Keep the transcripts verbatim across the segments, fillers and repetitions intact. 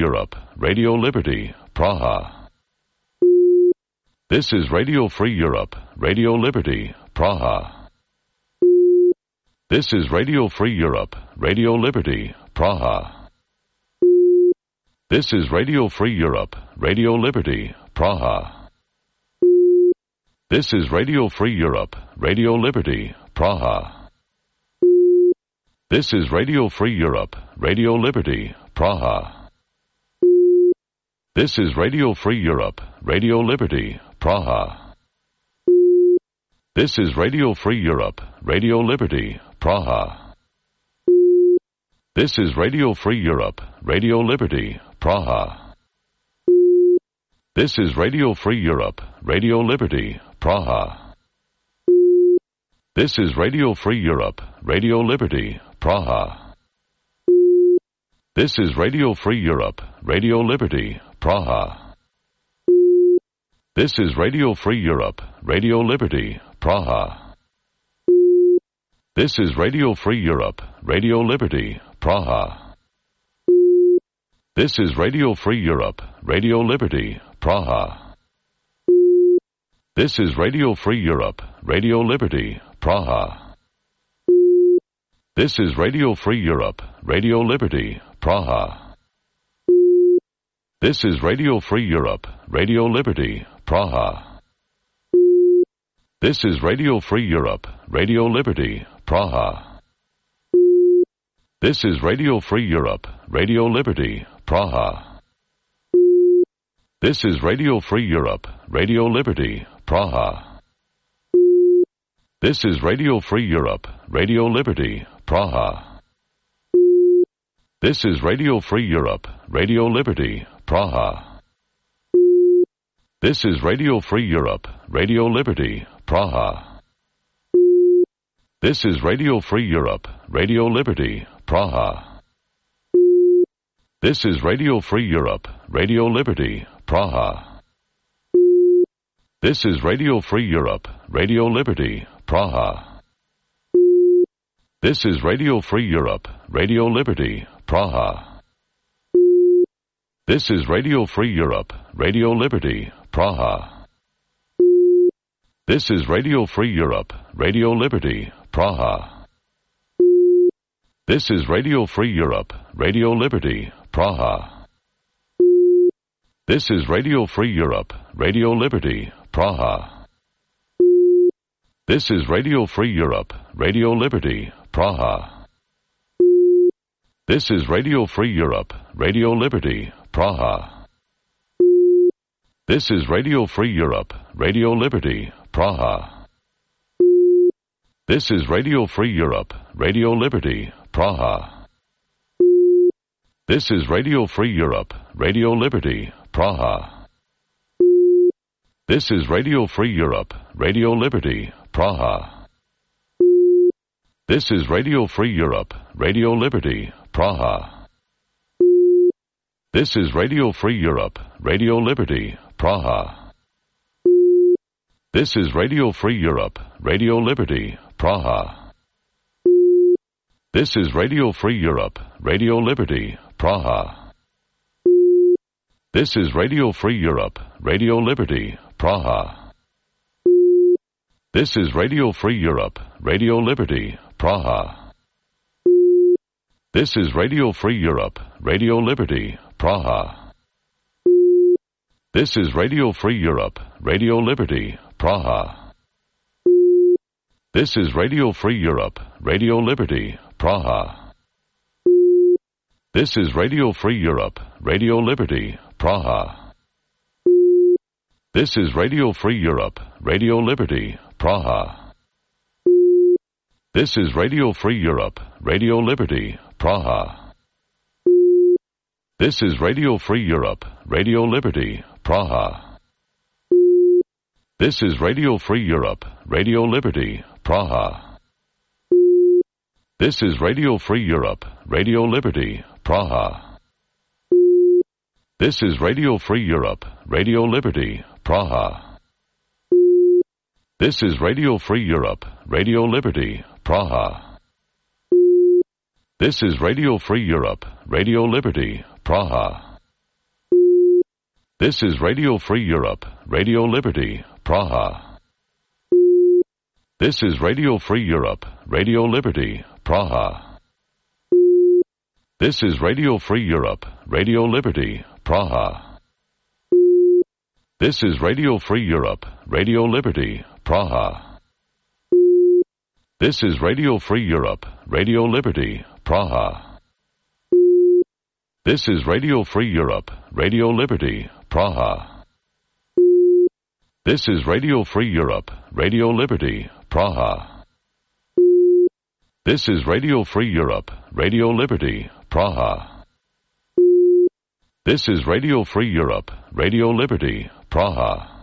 Europe, Radio Liberty, Praha. This is Radio Free Europe, Radio Liberty, Praha. This is Radio Free Europe, Radio Liberty, Praha. This is Radio Free Europe, Radio Liberty, Praha. This is Radio Free Europe, Radio Liberty, Praha. This is Radio Free Europe, Radio Liberty, Praha. This is Radio Free Europe, Radio Liberty, Praha. This is Radio Free Europe, Radio Liberty, Praha. This is Radio Free Europe, Radio Liberty, Praha. This is Radio Free Europe, Radio Liberty, Praha. This is Radio Free Europe, Radio Liberty, Praha. This is Radio Free Europe, Radio Liberty, Praha. This is Radio Free Europe, Radio Liberty, Praha. This is Radio Free Europe, Radio Liberty, Praha. This is Radio Free Europe, Radio Liberty, Praha. This is Radio Free Europe, Radio Liberty, Praha. This is Radio Free Europe, Radio Liberty, Praha. This is Radio Free Europe, Radio Liberty, Praha. This is Radio Free Europe, Radio Liberty, Praha. This is Radio Free Europe, Radio Liberty, Praha. This is Radio Free Europe, Radio Liberty, Praha. This is Radio Free Europe, Radio Liberty, Praha. This is Radio Free Europe, Radio Liberty, Praha. This is Radio Free Europe, Radio Liberty, Praha. This is Radio Free Europe, Radio Liberty, Praha. This is Radio Free Europe, Radio Liberty, Praha. This is Radio Free Europe, Radio Liberty, Praha. This is Radio Free Europe, Radio Liberty, Praha. This is Radio Free Europe, Radio Liberty, Praha. This is Radio Free Europe, Radio Liberty, Praha. This is Radio Free Europe, Radio Liberty, Praha. This is Radio Free Europe, Radio Liberty, Praha. This is Radio Free Europe, Radio Liberty, Praha. This is Radio Free Europe, Radio Liberty, Praha. This is Radio Free Europe, Radio Liberty, Praha. This is Radio Free Europe, Radio Liberty, Praha. This is Radio Free Europe, Radio Liberty, Praha. This is Radio Free Europe, Radio Liberty, Praha. This is Radio Free Europe, Radio Liberty, Praha. This is Radio Free Europe, Radio Liberty, Praha. This is Radio Free Europe, Radio Liberty, Praha. This is Radio Free Europe, Radio Liberty, Praha. This is Radio Free Europe, Radio Liberty, Praha. This is Radio Free Europe, Radio Liberty, Praha. This is Radio Free Europe, Radio Liberty, Praha. This is Radio Free Europe, Radio Liberty, Praha. This is Radio Free Europe, Radio Liberty, Praha. This is Radio Free Europe, Radio Liberty, Praha. This is Radio Free Europe, Radio Liberty, Praha. This is Radio Free Europe, Radio Liberty, Praha. This is Radio Free Europe, Radio Liberty, Praha. This is Radio Free Europe, Radio Liberty, Praha. This is Radio Free Europe, Radio Liberty, Praha. This is Radio Free Europe, Radio Liberty, Praha. This is Radio Free Europe, Radio Liberty, Praha. This is Radio Free Europe, Radio Liberty, Praha. This is Radio Free Europe, Radio Liberty, Praha. This is Radio Free Europe, Radio Liberty, Praha. This is Radio Free Europe, Radio Liberty, Praha. This is Radio Free Europe, Radio Liberty, Praha. This is Radio Free Europe, Radio Liberty, Praha. This is Radio Free Europe, Radio Liberty, Praha. This is Radio Free Europe, Radio Liberty, Praha. This is Radio Free Europe, Radio Liberty, Praha. This is Radio Free Europe, Radio Liberty, Praha.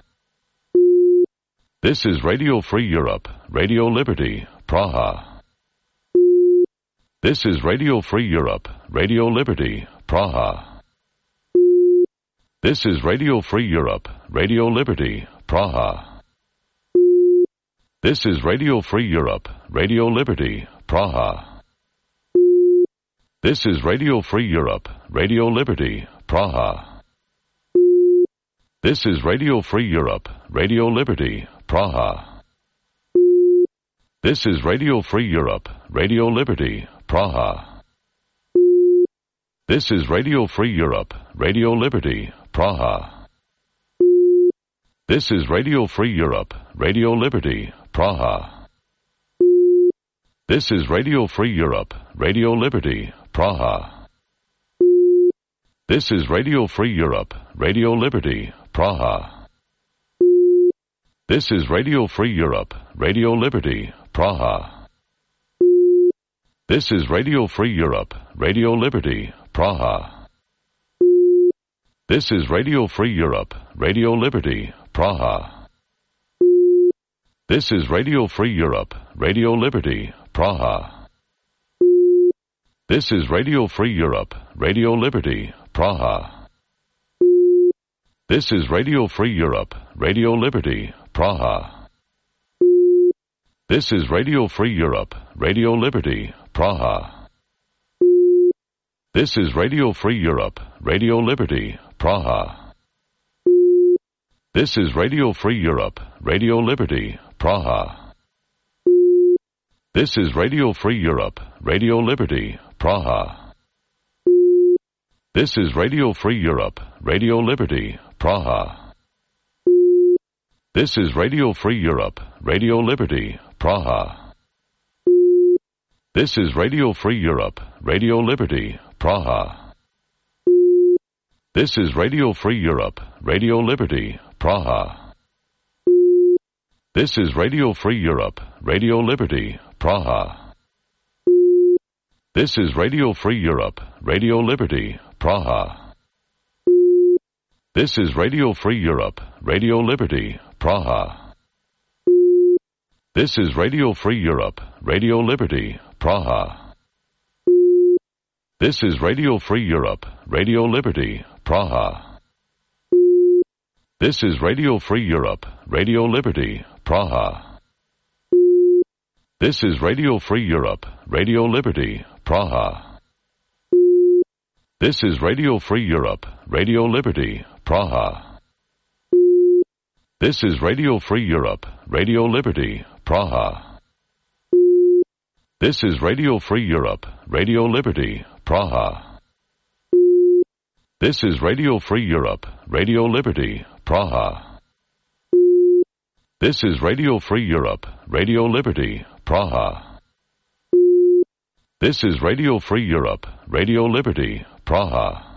This is Radio Free Europe, Radio Liberty, Praha. This is Radio Free Europe, Radio Liberty, Praha. This is Radio Free Europe, Radio Liberty, Praha. This is Radio Free Europe, Radio Liberty, Praha. This is Radio Free Europe, Radio Liberty, Praha. This is Radio Free Europe, Radio Liberty, Praha. This is Radio Free Europe, Radio Liberty, Praha. This is Radio Free Europe, Radio Liberty, Praha. This is Radio Free Europe, Radio Liberty, Praha. This is Radio Free Europe, Radio Liberty, Praha. This is Radio Free Europe, Radio Liberty, Praha. This is Radio Free Europe, Radio Liberty, Praha. This is Radio Free Europe, Radio Liberty, Praha. This is Radio Free Europe, Radio Liberty, Praha. This is Radio Free Europe, Radio Liberty, Praha. This is Radio Free Europe, Radio Liberty, Praha. This is Radio Free Europe, Radio Liberty, Praha. This is Radio Free Europe, Radio Liberty, Praha. This is Radio Free Europe, Radio Liberty, Praha. This is Radio Free Europe, Radio Liberty, Praha. This is Radio Free Europe, Radio Liberty, Praha. This is Radio Free Europe, Radio Liberty, Praha. This is Radio Free Europe, Radio Liberty, Praha. This is Radio Free Europe, Radio Liberty, Praha. This is Radio Free Europe, Radio Liberty, Praha. This is Radio Free Europe, Radio Liberty, Praha. This is Radio Free Europe, Radio Liberty, Praha. This is Radio Free Europe, Radio Liberty, Praha. This is Radio Free Europe, Radio Liberty, Praha. This is Radio Free Europe, Radio Liberty, Praha. This is Radio Free Europe, Radio Liberty, Praha. This is Radio Free Europe, Radio Liberty, Praha. This is Radio Free Europe, Radio Liberty, Praha. This is Radio Free Europe, Radio Liberty, Praha. This is Radio Free Europe, Radio Liberty, Praha. This is Radio Free Europe, Radio Liberty, Praha. This is Radio Free Europe, Radio Liberty, Praha. This is Radio Free Europe, Radio Liberty, Praha.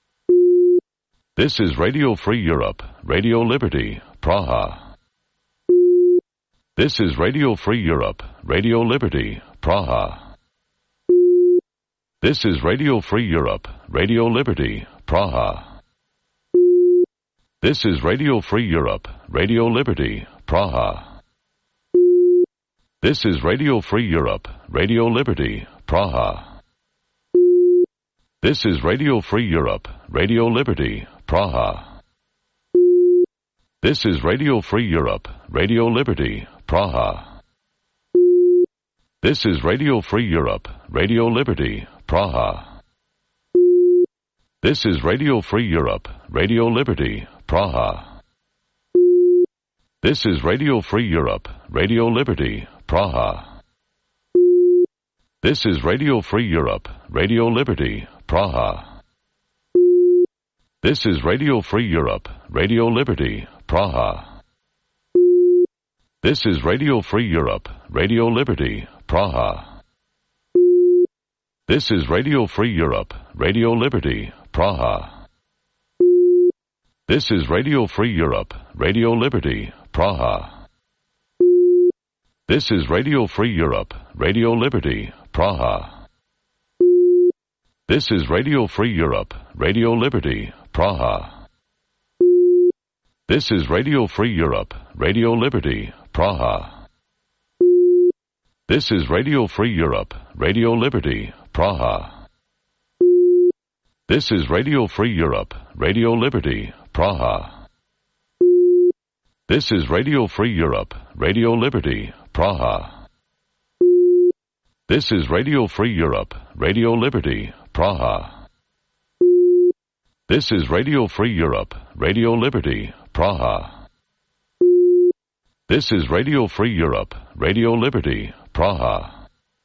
This is Radio Free Europe, Radio Liberty, Praha. This is Radio Free Europe, Radio Liberty, Praha. This is Radio Free Europe, Radio Liberty, Praha. This is Radio Free Europe, Radio Liberty, Praha. This is Radio Free Europe, Radio Liberty, Praha. This is Radio Free Europe, Radio Liberty, Praha. This is Radio Free Europe, Radio Liberty, Praha. This is Radio Free Europe, Radio Liberty, Praha. This is Radio Free Europe, Radio Liberty, Praha. This is Radio Free Europe, Radio Liberty, Praha. This is Radio Free Europe, Radio Liberty, Praha. This is Radio Free Europe, Radio Liberty, Praha. This is Radio Free Europe, Radio Liberty, Praha. This is Radio Free Europe, Radio Liberty, Praha. This is Radio Free Europe, Radio Liberty, Praha. This is Radio Free Europe, Radio Liberty, Praha. This is Radio Free Europe, Radio Liberty, Praha. This is Radio Free Europe, Radio Liberty, Praha. This is Radio Free Europe, Radio Liberty, Praha. This is Radio Free Europe, Radio Liberty, Praha. This is Radio Free Europe, Radio Liberty, Praha. This is Radio Free Europe, Radio Liberty, Praha. This is Radio Free Europe, Radio Liberty, Praha. This is Radio Free Europe, Radio Liberty, Praha.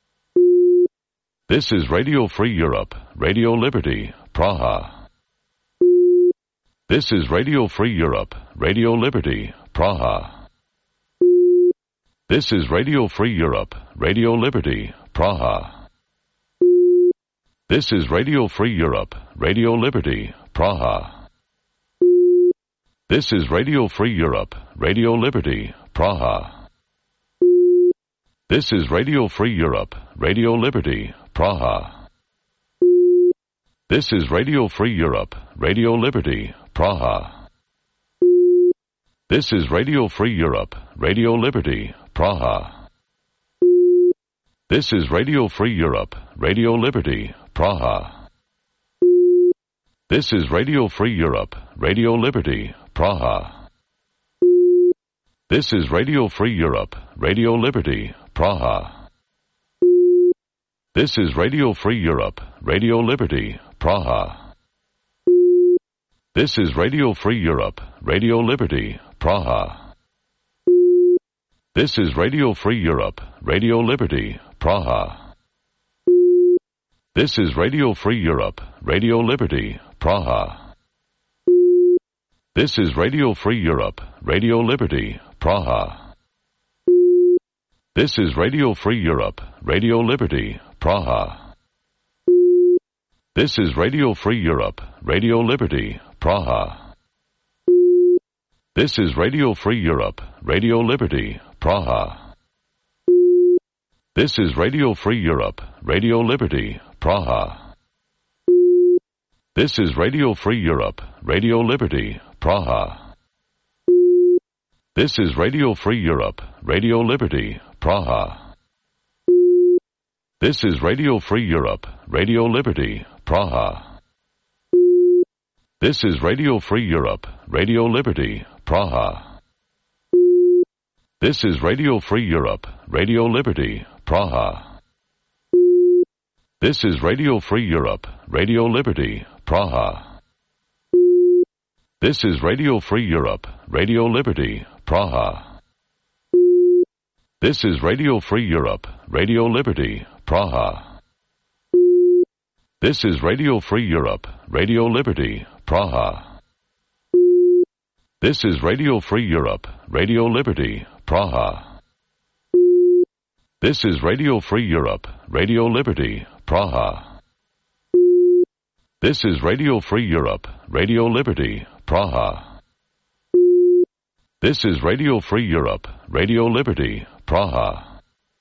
This is Radio Free Europe, Radio Liberty, Praha. This is Radio Free Europe, Radio Liberty, Praha. This is Radio Free Europe, Radio Liberty, Praha. This is Radio Free Europe, Radio Liberty, Praha. This is Radio Free Europe, Radio Liberty, Praha. This is Radio Free Europe, Radio Liberty, Praha. This is Radio Free Europe, Radio Liberty, Praha. This is Radio Free Europe, Radio Liberty, Praha. This is Radio Free Europe, Radio Liberty, Praha. This is Radio Free Europe, Radio Liberty, Praha. This is Radio Free Europe, Radio Liberty, Praha. This is Radio Free Europe, Radio Liberty, Praha. This is Radio Free Europe, Radio Liberty, Praha. This is Radio Free Europe, Radio Liberty, Praha. This is Radio Free Europe, Radio Liberty, Praha. This is Radio Free Europe, Radio Liberty, Praha. This is Radio Free Europe, Radio Liberty, Praha. This is Radio Free Europe, Radio Liberty, Praha. This is Radio Free Europe, Radio Liberty, Praha. This is Radio Free Europe, Radio Liberty, Praha. This is Radio Free Europe, Radio Liberty, Praha. This is Radio Free Europe, Radio Liberty, Praha. This is Radio Free Europe, Radio Liberty, Praha. This is Radio Free Europe, Radio Liberty, Praha. This is Radio Free Europe, Radio Liberty, Praha. This is Radio Free Europe, Radio Liberty, Praha. This is Radio Free Europe, Radio Liberty, Praha. This is Radio Free Europe, Radio Liberty, Praha. This is Radio Free Europe, Radio Liberty, Praha. This is Radio Free Europe, Radio Liberty, Praha. This is Radio Free Europe, Radio Liberty, Praha. This is Radio Free Europe, Radio Liberty, Praha. This is Radio Free Europe, Radio Liberty, Praha.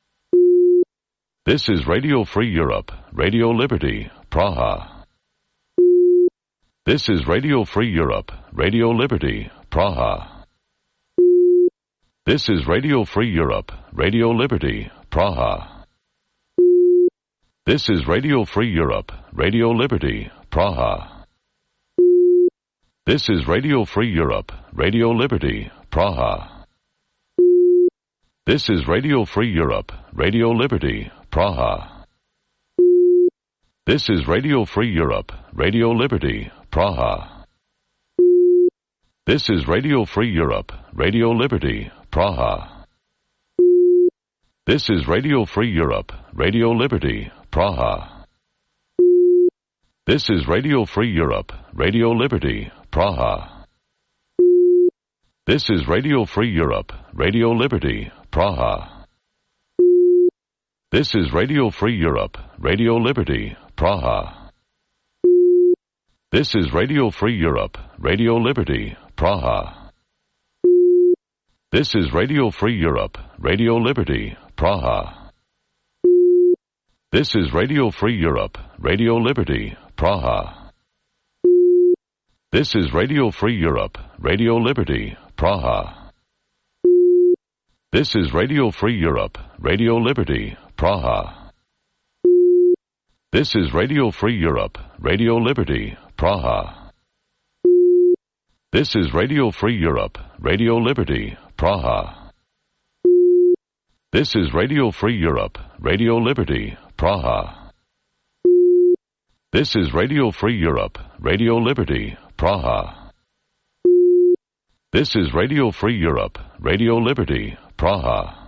This is Radio Free Europe, Radio Liberty, Praha. This is Radio Free Europe, Radio Liberty, Praha. This is Radio Free Europe, Radio Liberty, Praha. This is Radio Free Europe, Radio Liberty, Praha. This is Radio Free Europe, Radio Liberty, Praha. This is Radio Free Europe, Radio Liberty, Praha. This is Radio Free Europe, Radio Liberty, Praha. This is Radio Free Europe, Radio Liberty, Praha. This is Radio Free Europe, Radio Liberty, Praha. This is Radio Free Europe, Radio Liberty, Praha. This is Radio Free Europe, Radio Liberty, Praha. This is Radio Free Europe, Radio Liberty, Praha. This is Radio Free Europe, Radio Liberty, Praha. This is Radio Free Europe, Radio Liberty, Praha. This is Radio Free Europe, Radio Liberty, Praha. This is Radio Free Europe, Radio Liberty, Praha. This is Radio Free Europe, Radio Liberty, Praha. This is Radio Free Europe, Radio Liberty, Praha. This is Radio Free Europe, Radio Liberty, Praha. This is Radio Free Europe, Radio Liberty, Praha. This is Radio Free Europe, Radio Liberty, Praha. This is Radio Free Europe, Radio Liberty, Praha.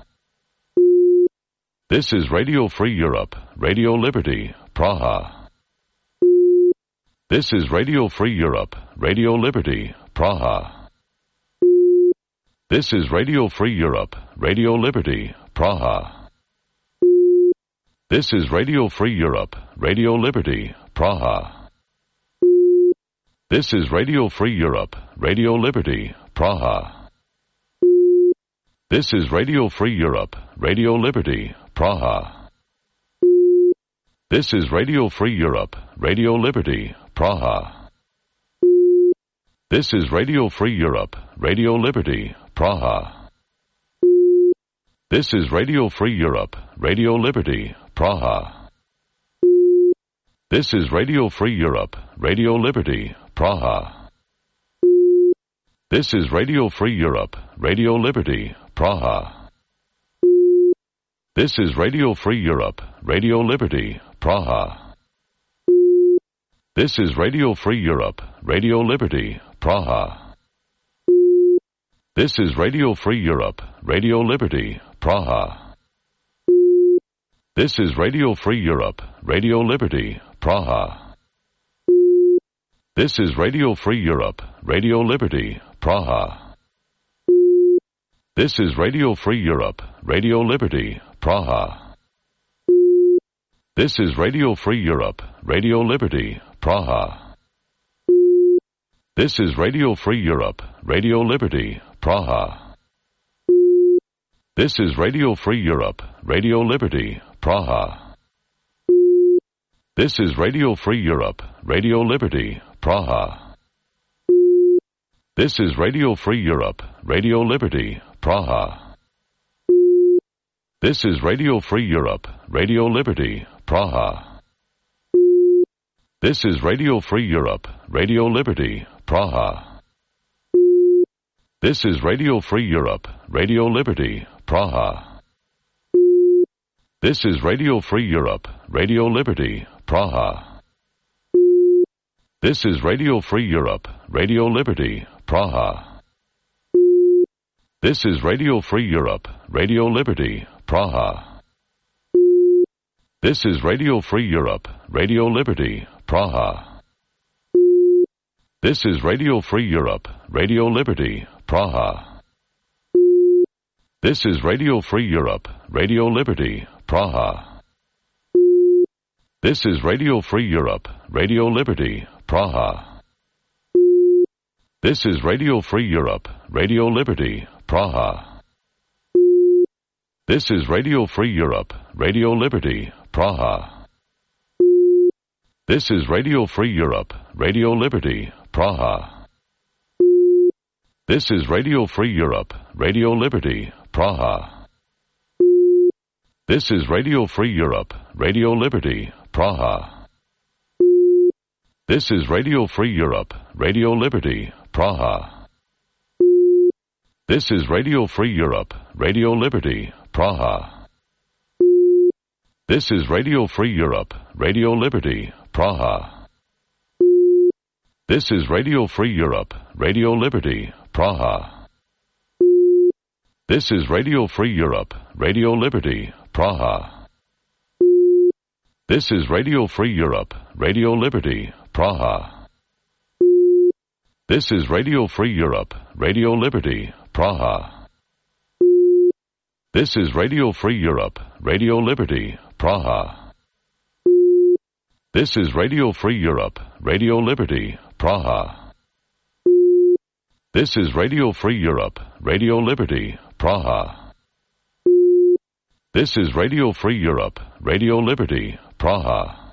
This is Radio Free Europe, Radio Liberty, Praha. This is Radio Free Europe, Radio Liberty, Praha. This is Radio Free Europe, Radio Liberty, Praha. This is Radio Free Europe, Radio Liberty, Praha. This is Radio Free Europe, Radio Liberty, Praha. This is Radio Free Europe, Radio Liberty, Praha. This is Radio Free Europe, Radio Liberty, Praha. This is Radio Free Europe, Radio Liberty, Praha. This is Radio Free Europe, Radio Liberty, Praha. This is Radio Free Europe, Radio Liberty, Praha. This is Radio Free Europe, Radio Liberty, Praha. This is Radio Free Europe, Radio Liberty, Praha. This is Radio Free Europe, Radio Liberty, Praha. This is Radio Free Europe, Radio Liberty, Praha. This is Radio Free Europe, Radio Liberty, Praha. This is Radio Free Europe, Radio Liberty, Praha. This is Radio Free Europe, Radio Liberty, Praha. This is Radio Free Europe, Radio Liberty, Praha. This is Radio Free Europe, Radio Liberty, Praha. This is Radio Free Europe, Radio Liberty, Praha. This is Radio Free Europe, Radio Liberty, Praha. This is Radio Free Europe, Radio Liberty, Praha. This is Radio Free Europe, Radio Liberty, Praha. This is Radio Free Europe, Radio Liberty, Praha. This is Radio Free Europe, Radio Liberty, Praha. This is Radio Free Europe, Radio Liberty, Praha. This is Radio Free Europe, Radio Liberty, Praha. This is Radio Free Europe, Radio Liberty, Praha. This is Radio Free Europe, Radio Liberty, Praha. This is Radio Free Europe, Radio Liberty, Praha. This is Radio Free Europe, Radio Liberty, Praha. This is Radio Free Europe, Radio Liberty, Praha. This is Radio Free Europe, Radio Liberty, Praha. This is Radio Free Europe, Radio Liberty, Praha. This is Radio Free Europe, Radio Liberty, Praha. This is Radio Free Europe, Radio Liberty, Praha. This is Radio Free Europe, Radio Liberty, Praha. This is Radio Free Europe, Radio Liberty, Praha. This is Radio Free Europe, Radio Liberty, Praha. This is Radio Free Europe, Radio Liberty, Praha. This is Radio Free Europe, Radio Liberty, Praha. This is Radio Free Europe, Radio Liberty, Praha. This is Radio Free Europe, Radio Liberty, Praha. This is Radio Free Europe, Radio Liberty, Praha. This is Radio Free Europe, Radio Liberty, Praha. This is Radio Free Europe, Radio Liberty, Praha. This is Radio Free Europe, Radio Liberty, Praha. This is Radio Free Europe, Radio Liberty, Praha.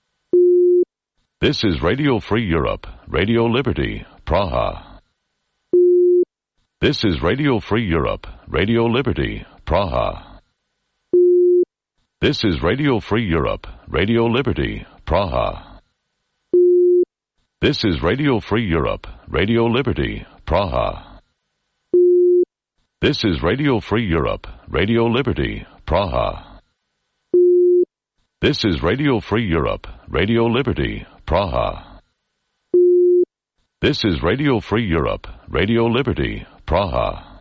This is Radio Free Europe, Radio Liberty, Praha. This is Radio Free Europe, Radio Liberty, Praha. This is Radio Free Europe, Radio Liberty, Praha. This is Radio Free Europe, Radio Liberty, Praha. This is Radio Free Europe, Radio Liberty, Praha. This is Radio Free Europe, Radio Liberty, Praha. This is Radio Free Europe, Radio Liberty, Praha.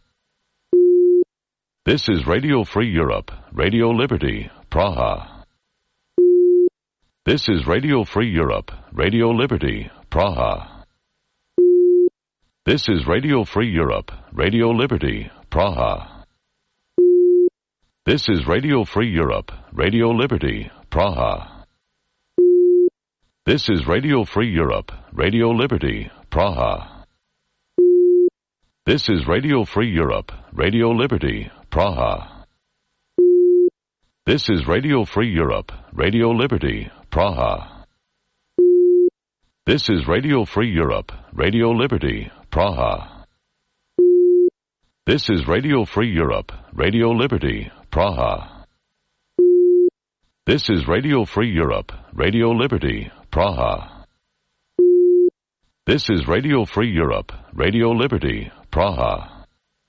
This is Radio Free Europe, Radio Liberty, Praha. This is Radio Free Europe, Radio Liberty, Praha. This is Radio Free Europe, Radio Liberty, Praha. This is Radio Free Europe, Radio Liberty, Praha. This is Radio Free Europe, Radio Liberty, Praha. This is Radio Free Europe, Radio Liberty, Praha. This is Radio Free Europe, Radio Liberty, Praha. This is Radio Free Europe, Radio Liberty, Praha. This is Radio Free Europe, Radio Liberty, Praha. This is Radio Free Europe, Radio Liberty, Praha. This is Radio Free Europe, Radio Liberty, Praha.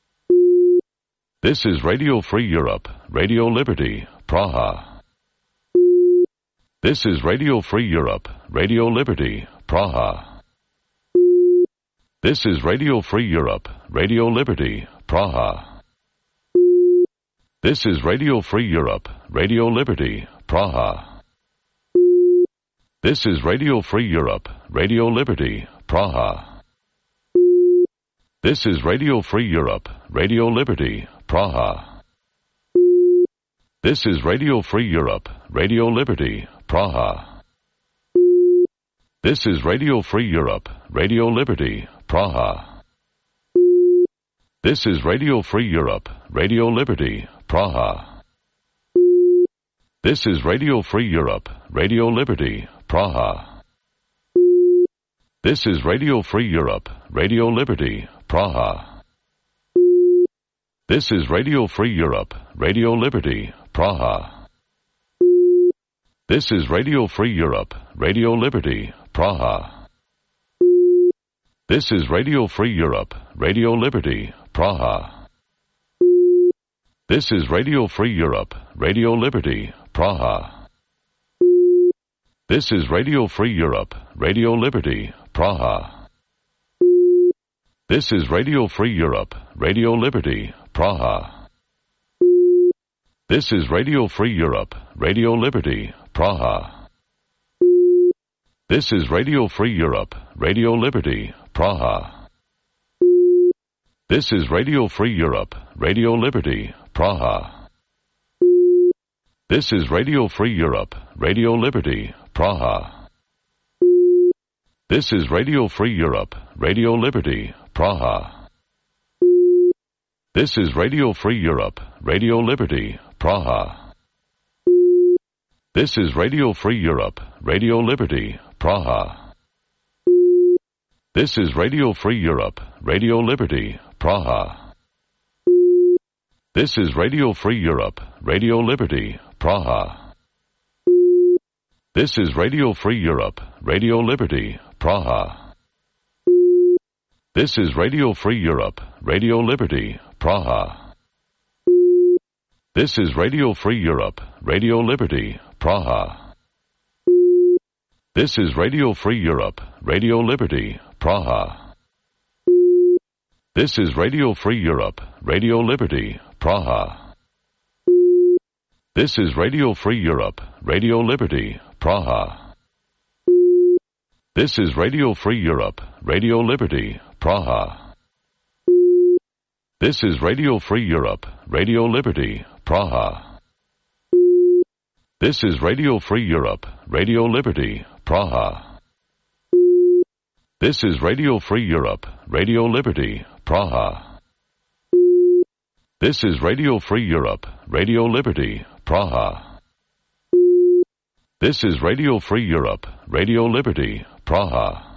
This is Radio Free Europe, Radio Liberty, Praha. This is Radio Free Europe, Radio Liberty, Praha. This is Radio Free Europe, Radio Liberty, Praha. This is Radio Free Europe, Radio Liberty, Praha. This is Radio Free Europe, Radio Liberty, Praha. This is Radio Free Europe, Radio Liberty, Praha. This is Radio Free Europe, Radio Liberty, Praha. This is Radio Free Europe, Radio Liberty, Praha. This is Radio Free Europe, Radio Liberty, Praha. This is Radio Free Europe, Radio Liberty, Praha. This is Radio Free Europe, Radio Liberty, Praha. This is Radio Free Europe, Radio Liberty, Praha. This is Radio Free Europe, Radio Liberty, Praha. This is Radio Free Europe, Radio Liberty, Praha. This is Radio Free Europe, Radio Liberty, Praha. This is Radio Free Europe, Radio Liberty, Praha. This is Radio Free Europe, Radio Liberty, Praha. This is Radio Free Europe, Radio Liberty, Praha. This is Radio Free Europe, Radio Liberty, Praha. This is Radio Free Europe, Radio Liberty, Praha. This is Radio Free Europe, Radio Liberty, Praha. This is Radio Free Europe, Radio Liberty, Praha. This is Radio Free Europe, Radio Liberty, Praha. This is Radio Free Europe, Radio Liberty, Praha. This is Radio Free Europe, Radio Liberty, Praha. This is Radio Free Europe, Radio Liberty, Praha. This is Radio Free Europe, Radio Liberty, Praha. This is Radio Free Europe, Radio Liberty, Praha. This is Radio Free Europe, Radio Liberty, Praha. This is Radio Free Europe, Radio Liberty, Praha. This is Radio Free Europe, Radio Liberty, Praha. This is Radio Free Europe, Radio Liberty, Praha. This is Radio Free Europe, Radio Liberty, Praha. This is Radio Free Europe, Radio Liberty, Praha. This is Radio Free Europe, Radio Liberty, Praha. This is Radio Free Europe, Radio Liberty, Praha. This is Radio Free Europe, Radio Liberty, Praha. This is Radio Free Europe, Radio Liberty, Praha.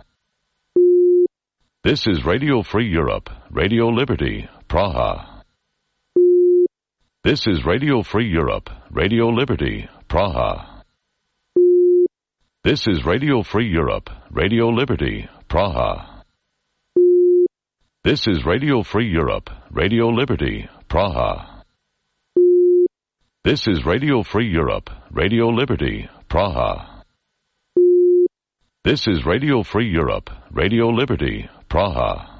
This is Radio Free Europe, Radio Liberty, Praha. This is Radio Free Europe, Radio Liberty, Praha. This is Radio Free Europe, Radio Liberty, Praha. This is Radio Free Europe, Radio Liberty, Praha. This is Radio Free Europe, Radio Liberty, Praha. This is Radio Free Europe, Radio Liberty, Praha.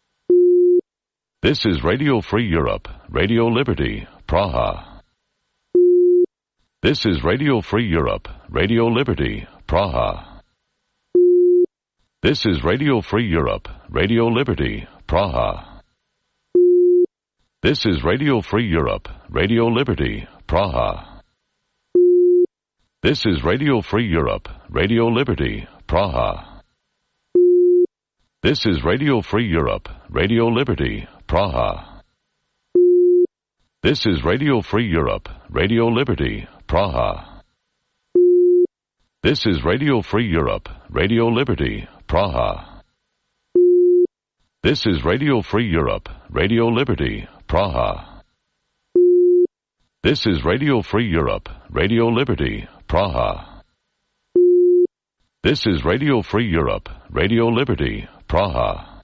This is Radio Free Europe, Radio Liberty, Praha. This is Radio Free Europe, Radio Liberty, Praha. This is Radio Free Europe, Radio Liberty, Praha. This is Radio Free Europe, Radio Liberty, Praha. This is Radio Free Europe, Radio Liberty, Praha. This is Radio Free Europe, Radio Liberty, Praha. This is Radio Free Europe, Radio Liberty, Praha. This is Radio Free Europe, Radio Liberty, Praha. This is Radio Free Europe, Radio Liberty, Praha. This is Radio Free Europe, Radio Liberty, Praha. This is Radio Free Europe, Radio Liberty, Praha.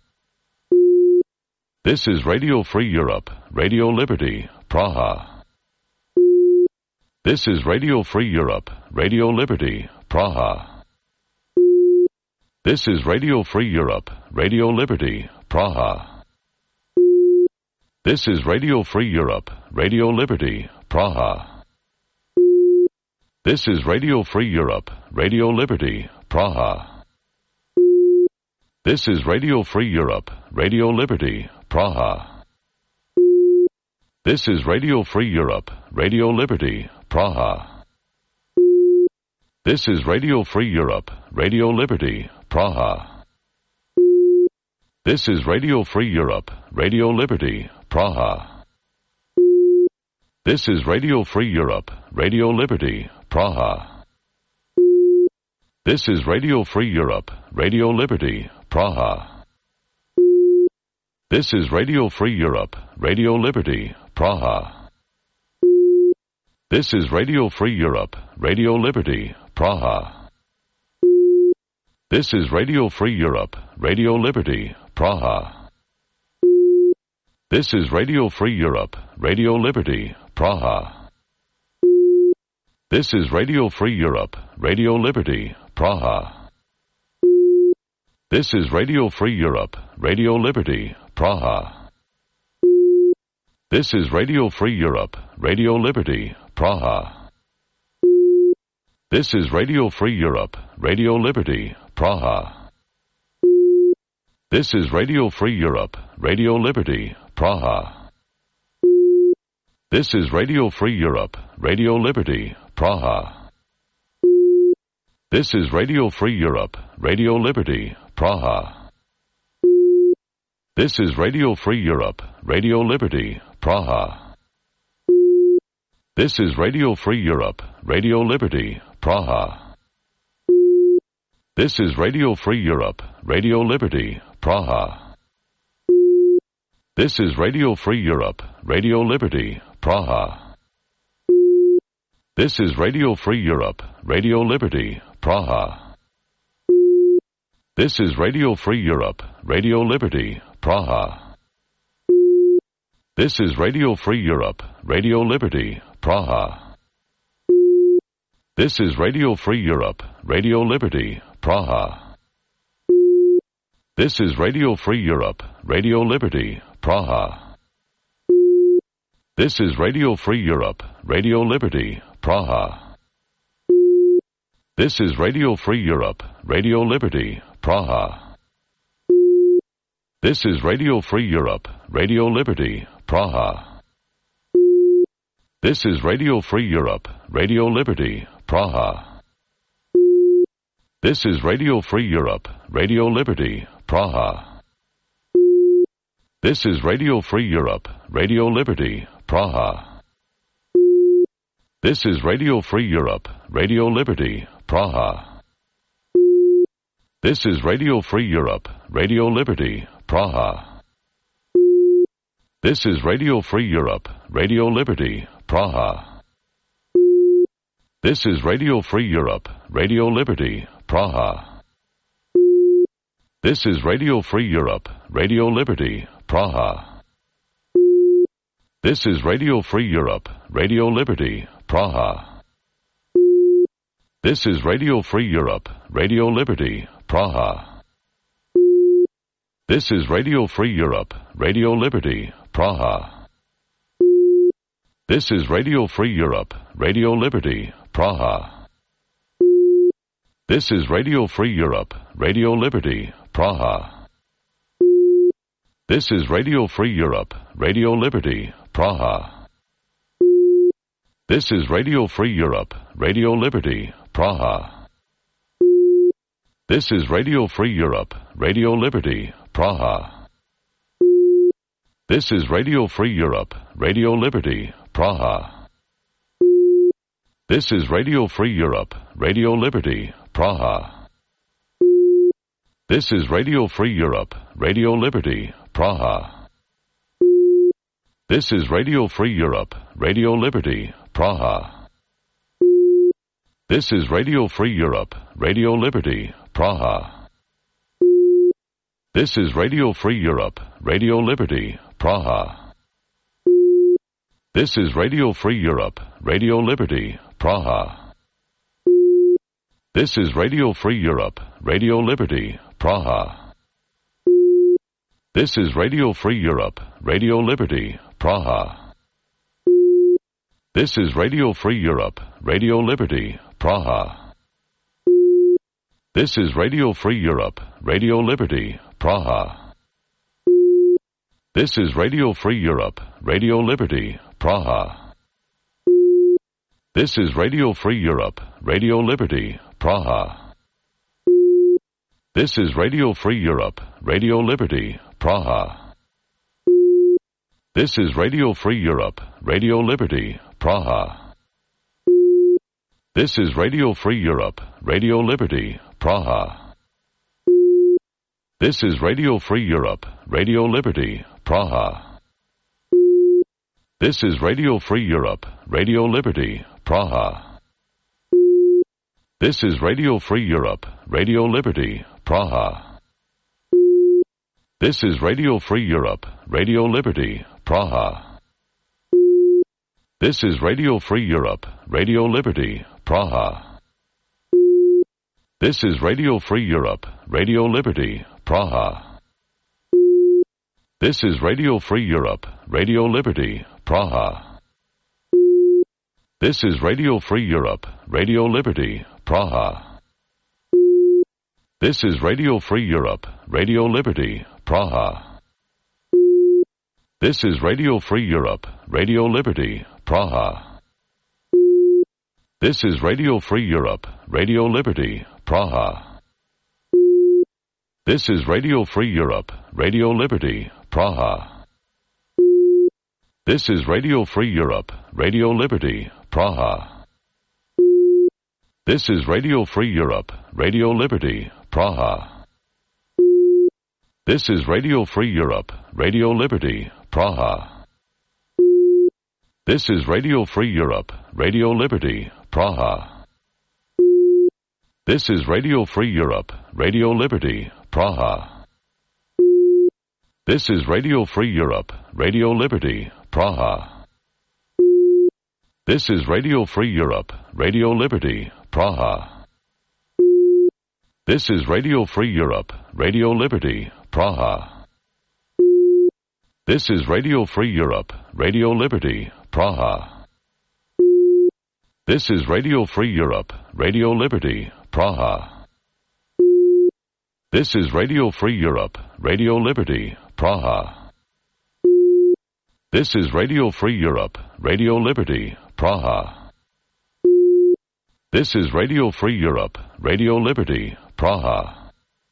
This is Radio Free Europe, Radio Liberty, Praha. This is Radio Free Europe, Radio Liberty, Praha. This is Radio Free Europe, Radio Liberty, Praha. This is Radio Free Europe, Radio Liberty, Praha. This is Radio Free Europe, Radio Liberty, Praha. This is Radio Free Europe, Radio Liberty, Praha. This is Radio Free Europe, Radio Liberty, Praha. This is Radio Free Europe, Radio Liberty, Praha. This is Radio Free Europe, Radio Liberty, Praha. This is Radio Free Europe, Radio Liberty, Praha. This is Radio Free Europe, Radio Liberty, Praha. This is Radio Free Europe, Radio Liberty, Praha. This is Radio Free Europe, Radio Liberty, Praha. This is Radio Free Europe, Radio Liberty, Praha. This is Radio Free Europe, Radio Liberty, Praha. This is Radio Free Europe, Radio Liberty, Praha. This is Radio Free Europe, Radio Liberty, Praha. This is Radio Free Europe, Radio Liberty, Praha. This is Radio Free Europe, Radio Liberty, Praha. This is Radio Free Europe, Radio Liberty, Praha. This is Radio Free Europe, Radio Liberty, Praha. This is Radio Free Europe, Radio Liberty, Praha. This is Radio Free Europe, Radio Liberty, Praha. This is Radio Free Europe, Radio Liberty, Praha. This is Radio Free Europe, Radio Liberty, Praha. This is Radio Free Europe, Radio Liberty, Praha. This is Radio Free Europe, Radio Liberty, Praha. This is Radio Free Europe, Radio Liberty, Praha. This is Radio Free Europe, Radio Liberty, Praha. This is Radio Free Europe, Radio Liberty, Praha. This is Radio Free Europe, Radio Liberty, Praha. This is Radio Free Europe, Radio Liberty, Praha. This is Radio Free Europe, Radio Liberty, Praha. This is Radio Free Europe, Radio Liberty, Praha. This is Radio Free Europe, Radio Liberty, Praha. This is Radio Free Europe, Radio Liberty, Praha. This is Radio Free Europe, Radio Liberty, Praha. This is Radio Free Europe, Radio Liberty, Praha. This is Radio Free Europe, Radio Liberty, Praha. This is Radio Free Europe, Radio Liberty, Praha. This is Radio Free Europe, Radio Liberty, Praha. This is Radio Free Europe, Radio Liberty, Praha. This is Radio Free Europe, Radio Liberty, Praha. This is Radio Free Europe, Radio Liberty, Praha. This is Radio Free Europe, Radio Liberty, Praha. This is Radio Free Europe, Radio Liberty, Praha. This is Radio Free Europe, Radio Liberty, Praha. This is Radio Free Europe, Radio Liberty, Praha. This is Radio Free Europe, Radio Liberty, Praha. This is Radio Free Europe, Radio Liberty, Praha. This is Radio Free Europe, Radio Liberty, Praha. This is Radio Free Europe, Radio Liberty, Praha. This is Radio Free Europe, Radio Liberty, Praha. This is Radio Free Europe, Radio Liberty, Praha. This is Radio Free Europe, Radio Liberty, Praha. This is Radio Free Europe, Radio Liberty, Praha. This is Radio Free Europe, Radio Liberty, Praha. This is Radio Free Europe, Radio Liberty, Praha. This is Radio Free Europe, Radio Liberty, Praha. This is Radio Free Europe, Radio Liberty, Praha. This is Radio Free Europe, Radio Liberty, Praha. This is Radio Free Europe, Radio Liberty, Praha. This is Radio Free Europe, Radio Liberty, Praha. This is Radio Free Europe, Radio Liberty, Praha. This is Radio Free Europe, Radio Liberty, Praha. This is Radio Free Europe, Radio Liberty, Praha. This is Radio Free Europe, Radio Liberty, Praha. This is Radio Free Europe, Radio Liberty, Praha. This is Radio Free Europe, Radio Liberty, Praha. This is Radio Free Europe, Radio Liberty, Praha. This is Radio Free Europe, Radio Liberty, Praha. This is Radio Free Europe, Radio Liberty, Praha. This is Radio Free Europe, Radio Liberty, Praha. This is Radio Free Europe, Radio Liberty, Praha. This is Radio Free Europe, Radio Liberty, Praha. This is Radio Free Europe, Radio Liberty, Praha. This is Radio Free Europe, Radio Liberty, Praha. This is Radio Free Europe, Radio Liberty, Praha. This is Radio Free Europe, Radio Liberty, Praha. This is Radio Free Europe, Radio Liberty, Praha. This is Radio Free Europe, Radio Liberty, Praha. This is Radio Free Europe, Radio Liberty, Praha. This is Radio Free Europe, Radio Liberty, Praha. This is Radio Free Europe, Radio Liberty, Praha. This is Radio Free Europe, Radio Liberty, Praha. This is Radio Free Europe, Radio Liberty, Praha. This is Radio Free Europe, Radio Liberty, Praha. This is Radio Free Europe, Radio Liberty, Praha. This is Radio Free Europe, Radio Liberty, Praha. This is Radio Free Europe, Radio Liberty, Praha. This is Radio Free Europe, Radio Liberty, Praha.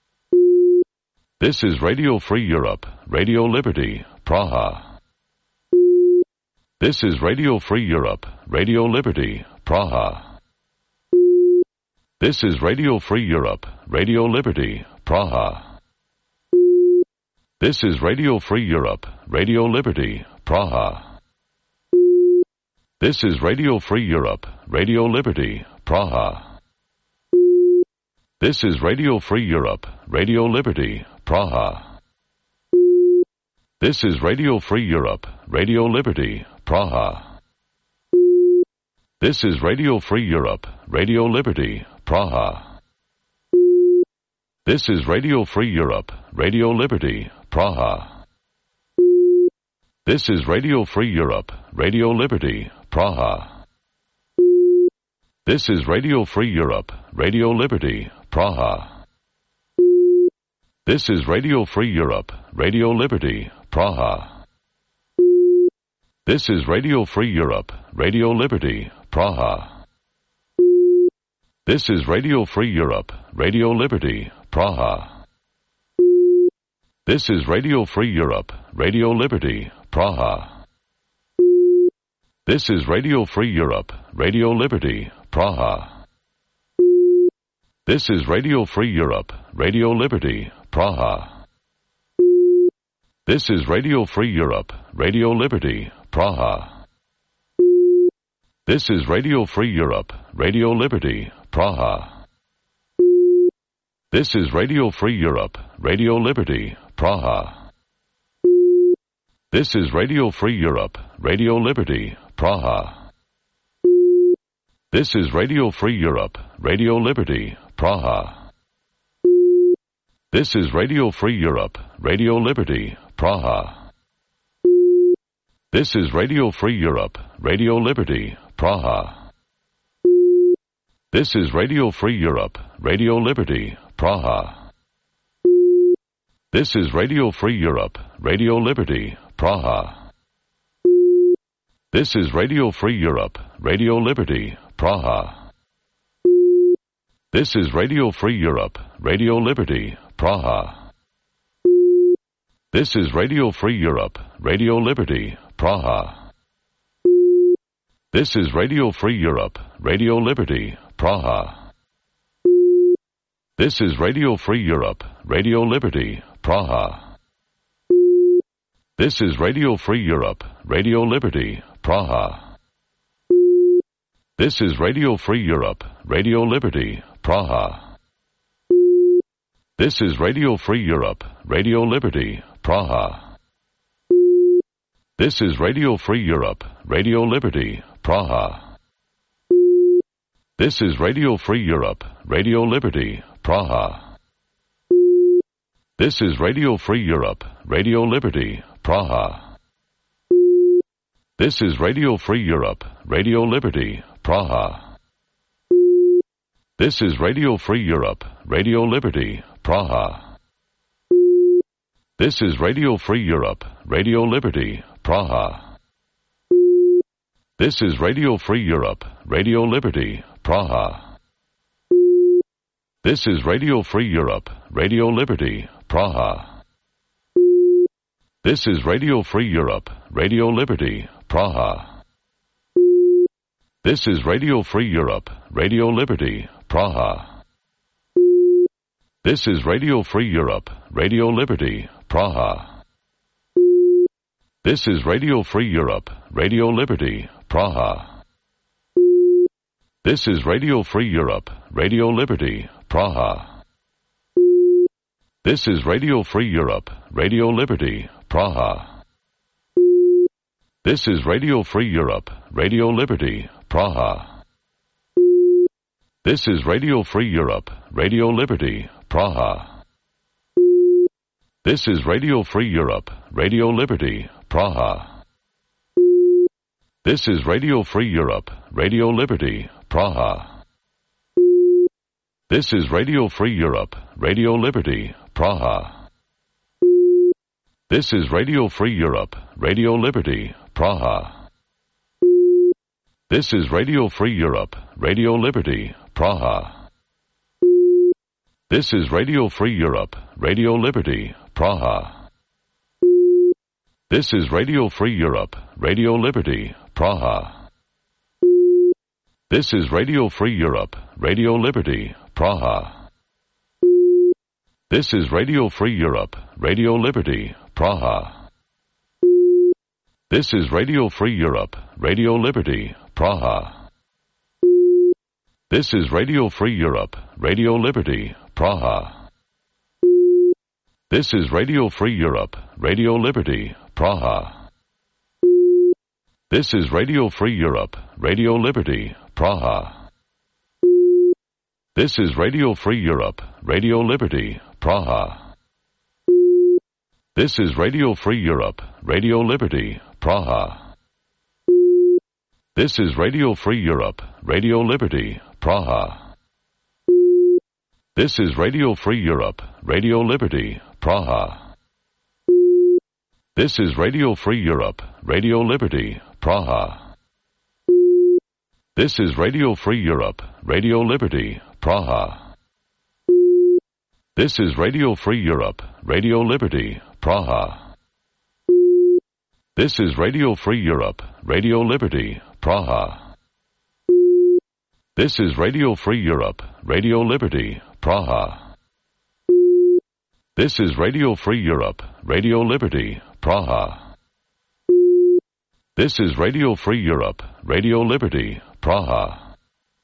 This is Radio Free Europe, Radio Liberty, Praha. This is Radio Free Europe, Radio Liberty, Praha. This is Radio Free Europe, Radio Liberty, Praha. This is Radio Free Europe, Radio Liberty, Praha. This is Radio Free Europe, Radio Liberty, Praha. This is Radio Free Europe, Radio Liberty, Praha. This is Radio Free Europe, Radio Liberty, Praha. This is Radio Free Europe, Radio Liberty, Praha. This is Radio Free Europe, Radio Liberty, Praha. This is Radio Free Europe, Radio Liberty, Praha. This is Radio Free Europe, Radio Liberty, Praha. This is Radio Free Europe, Radio Liberty, Praha. This is Radio Free Europe, Radio Liberty, Praha. This is Radio Free Europe, Radio Liberty, Praha. This is Radio Free Europe, Radio Liberty, Praha. This is Radio Free Europe, Radio Liberty, Praha. This is Radio Free Europe, Radio Liberty, Praha. This is Radio Free Europe, Radio Liberty, Praha. This is Radio Free Europe, Radio Liberty, Praha. This is Radio Free Europe, Radio Liberty, Praha. This is Radio Free Europe, Radio Liberty, Praha. This is Radio Free Europe, Radio Liberty, Praha. This is Radio Free Europe, Radio Liberty, Praha. This is Radio Free Europe, Radio Liberty, Praha. This is Radio Free Europe, Radio Liberty, Praha. This is Radio Free Europe, Radio Liberty, Praha. This is Radio Free Europe, Radio Liberty, Praha. This is Radio Free Europe, Radio Liberty, Praha. This is Radio Free Europe, Radio Liberty, Praha. This is Radio Free Europe, Radio Liberty, Praha. This is Radio Free Europe, Radio Liberty, Praha. This is Radio Free Europe, Radio Liberty, Praha. This is Radio Free Europe, Radio Liberty, Praha. This is Radio Free Europe, Radio Liberty, Praha. This is Radio Free Europe, Radio Liberty, Praha. This is Radio Free Europe, Radio Liberty, Praha. This is Radio Free Europe, Radio Liberty, Praha. This is Radio Free Europe, Radio Liberty, Praha. This is Radio Free Europe, Radio Liberty, Praha. This is Radio Free Europe, Radio Liberty, Praha. This is Radio Free Europe, Radio Liberty, Praha. This is Radio Free Europe, Radio Liberty, Praha. This is Radio Free Europe, Radio Liberty, Praha. This is Radio Free Europe, Radio Liberty, Praha. This is Radio Free Europe, Radio Liberty, Praha. This is Radio Free Europe, Radio Liberty, Praha. This is Radio Free Europe, Radio Liberty, Praha. This is Radio Free Europe, Radio Liberty, Praha. This is Radio Free Europe, Radio Liberty, Praha. This is Radio Free Europe, Radio Liberty, Praha. This is Radio Free Europe, Radio Liberty, Praha. This is Radio Free Europe, Radio Liberty, Praha. This is Radio Free Europe, Radio Liberty, Praha. This is Radio Free Europe, Radio Liberty, Praha. This is Radio Free Europe, Radio Liberty, Praha. This is Radio Free Europe, Radio Liberty, Praha. This is Radio Free Europe, Radio Liberty, Praha. This is Radio Free Europe, Radio Liberty, Praha. This is Radio Free Europe, Radio Liberty, Praha. This is Radio Free Europe, Radio Liberty, Praha. This is Radio Free Europe, Radio Liberty, Praha. This is Radio Free Europe, Radio Liberty, Praha. This is Radio Free Europe, Radio Liberty, Praha. This is Radio Free Europe, Radio Liberty, Praha. This is Radio Free Europe, Radio Liberty, Praha. This is Radio Free Europe, Radio Liberty, Praha. This is Radio Free Europe, Radio Liberty, Praha. This is Radio Free Europe, Radio Liberty, Praha. This is Radio Free Europe, Radio Liberty, Praha. This is Radio Free Europe, Radio Liberty, Praha. This is Radio Free Europe, Radio Liberty, Praha. This is Radio Free Europe, Radio Liberty, Praha. This is Radio Free Europe, Radio Liberty, Praha. This is Radio Free Europe, Radio Liberty, Praha.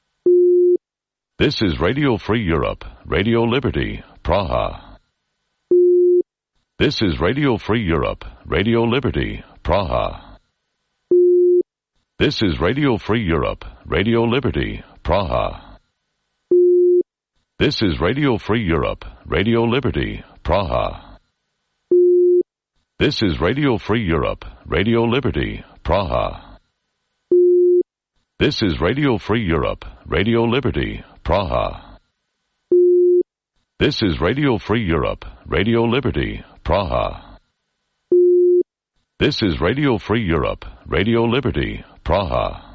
This is Radio Free Europe, Radio Liberty, Praha. This is Radio Free Europe, Radio Liberty, Praha. This is Radio Free Europe, Radio Liberty, Praha. This is Radio Free Europe, Radio Liberty, Praha. This is Radio Free Europe, Radio Liberty, Praha. This is Radio Free Europe, Radio Liberty, Praha. This is Radio Free Europe, Radio Liberty, Praha. This is Radio Free Europe, Radio Liberty, Praha.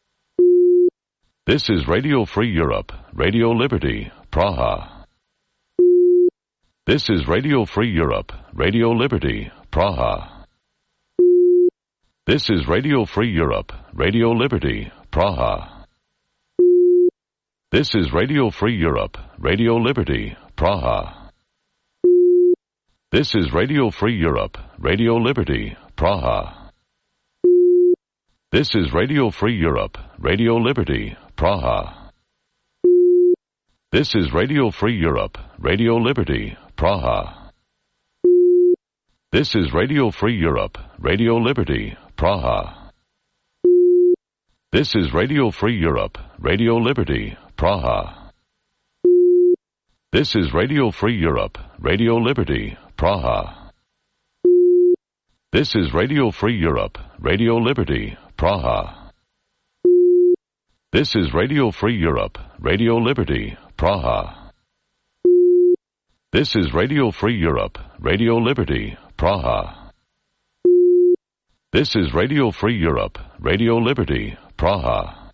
This is Radio Free Europe, Radio Liberty, Praha. This is Radio Free Europe, Radio Liberty, Praha. This is Radio Free Europe, Radio Liberty, Praha. This is Radio Free Europe, Radio Liberty, Praha. This is Radio Free Europe, Radio Liberty, Praha. This is Radio Free Europe, Radio Liberty, Praha. This is Radio Free Europe, Radio Liberty, Praha. This is Radio Free Europe, Radio Liberty, Praha. This is Radio Free Europe, Radio Liberty, Praha. This is Radio Free Europe, Radio Liberty, Praha. This is Radio Free Europe, Radio Liberty, Praha. This is Radio Free Europe, Radio Liberty, Praha. This is Radio Free Europe, Radio Liberty, Praha. This is Radio Free Europe, Radio Liberty, Praha.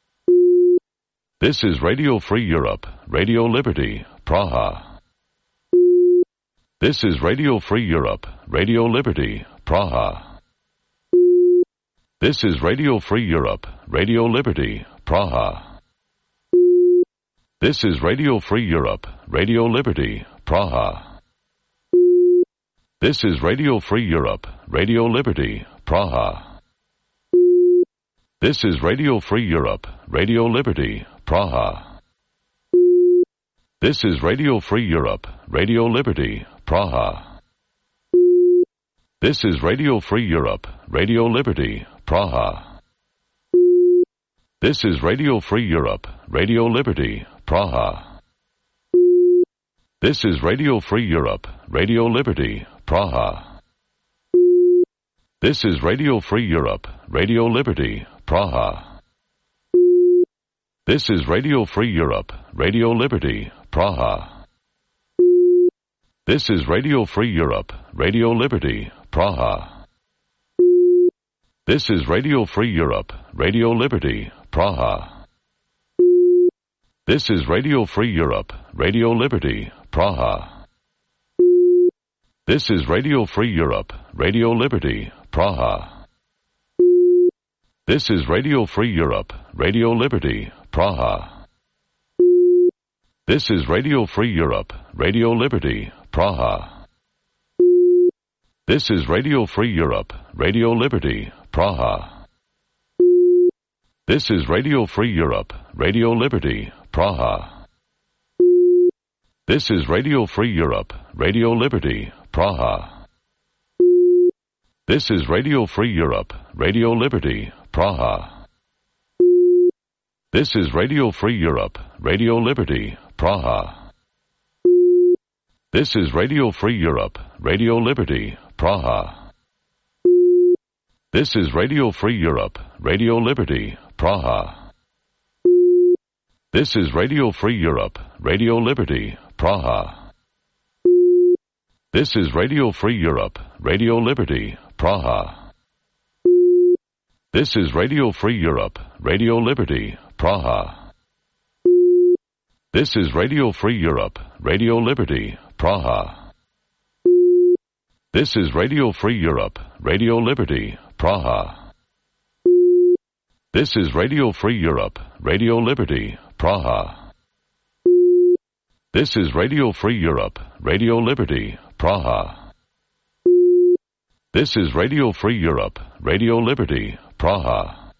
This is Radio Free Europe, Radio Liberty, Praha. This is Radio Free Europe, Radio Liberty, Praha. This is Radio Free Europe, Radio Liberty, Praha. This is Radio Free Europe, Radio Liberty, Praha. This is Radio Free Europe, Radio Liberty, Praha. This is Radio Free Europe, Radio Liberty, Praha. This is Radio Free Europe, Radio Liberty, Praha. This is Radio Free Europe, Radio Liberty, Praha. This is Radio Free Europe, Radio Liberty, Praha. This is Radio Free Europe, Radio Liberty, Praha. This is Radio Free Europe, Radio Liberty, Praha. This is Radio Free Europe, Radio Liberty, Praha. This is Radio Free Europe, Radio Liberty, Praha. This is Radio Free Europe, Radio Liberty, Praha. This is Radio Free Europe, Radio Liberty, Praha. This is Radio Free Europe, Radio Liberty, Praha. This is Radio Free Europe, Radio Liberty, Praha. This is Radio Free Europe, Radio Liberty, Praha. This is Radio Free Europe, Radio Liberty, Praha. This is Radio Free Europe, Radio Liberty, Praha. This is Radio Free Europe, Radio Liberty, Praha. This is Radio Free Europe, Radio Liberty, Praha. This is Radio Free Europe, Radio Liberty, Praha. This is Radio Free Europe, Radio Liberty, Praha. This is Radio Free Europe, Radio Liberty, Praha. This is Radio Free Europe, Radio Liberty, Praha. This is Radio Free Europe, Radio Liberty, Praha. This is Radio Free Europe, Radio Liberty, Praha. This is Radio Free Europe, Radio Liberty, Praha. This is Radio Free Europe, Radio Liberty, Praha. This is Radio Free Europe, Radio Liberty, Praha. This is Radio Free Europe, Radio Liberty, Praha. This is Radio Free Europe, Radio Liberty, Praha.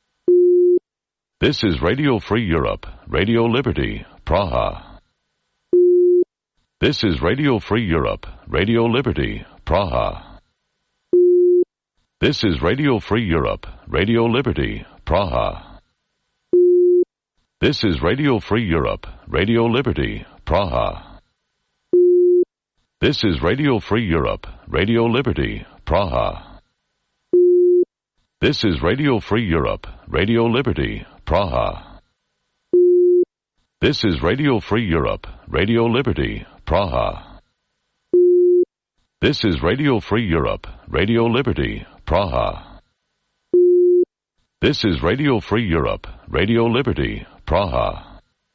This is Radio Free Europe, Radio Liberty, Praha. This is Radio Free Europe, Radio Liberty, Praha. This is Radio Free Europe, Radio Liberty, Praha. This is Radio Free Europe, Radio Liberty, Praha. This is Radio Free Europe, Radio Liberty, Praha. This is Radio Free Europe, Radio Liberty, Praha. This is Radio Free Europe, Radio Liberty, Praha. This is Radio Free Europe, Radio Liberty, Praha. This is Radio Free Europe, Radio Liberty, Praha.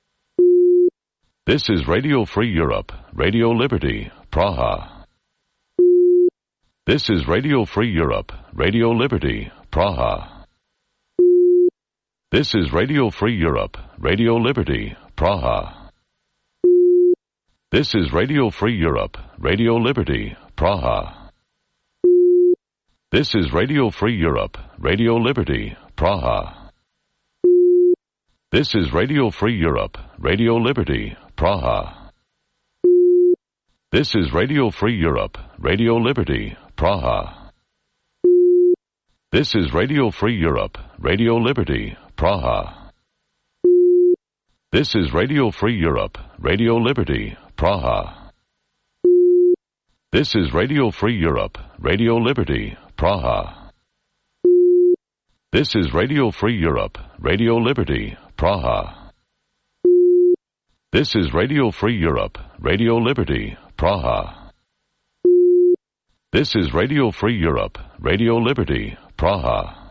This is Radio Free Europe, Radio Liberty, Praha. This is Radio Free Europe, Radio Liberty, Praha. This is Radio Free Europe, Radio Liberty, Praha. This is Radio Free Europe, Radio Liberty, Praha. This is Radio Free Europe, Radio Liberty, Praha. This is Radio Free Europe, Radio Liberty, Praha. This is Radio Free Europe, Radio Liberty, Praha. This is Radio Free Europe, Radio Liberty, Praha. This is Radio Free Europe, Radio Liberty, Praha. This is Radio Free Europe, Radio Liberty, Praha. This is Radio Free Europe, Radio Liberty, Praha. This is Radio Free Europe, Radio Liberty, Praha. This is Radio Free Europe, Radio Liberty, Praha.